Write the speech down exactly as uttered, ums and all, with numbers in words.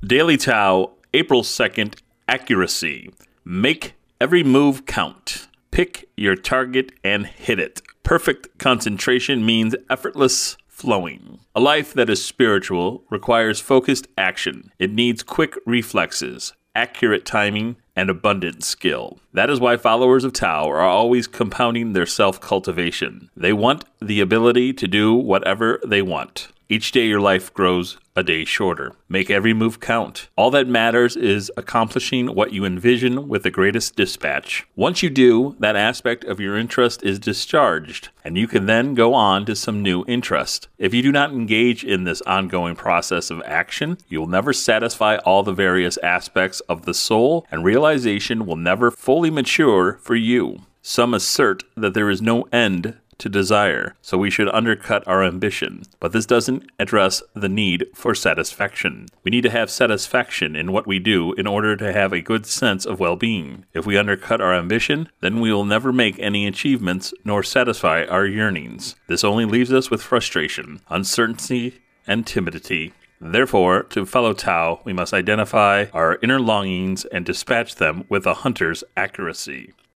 Daily Tao, April second, accuracy. Make every move count. Pick your target and hit it. Perfect concentration means effortless flowing. A life that is spiritual requires focused action. It needs quick reflexes, accurate timing, and abundant skill. That is why followers of Tao are always compounding their self-cultivation. They want the ability to do whatever they want. Each day your life grows a day shorter. Make every move count. All that matters is accomplishing what you envision with the greatest dispatch. Once you do, that aspect of your interest is discharged, and you can then go on to some new interest. If you do not engage in this ongoing process of action, you will never satisfy all the various aspects of the soul, and realization will never fully mature for you. Some assert that there is no end to desire, so we should undercut our ambition. But this doesn't address the need for satisfaction. We need to have satisfaction in what we do in order to have a good sense of well-being. If we undercut our ambition, then we will never make any achievements nor satisfy our yearnings. This only leaves us with frustration, uncertainty, and timidity. Therefore, to follow Tao, we must identify our inner longings and dispatch them with a hunter's accuracy.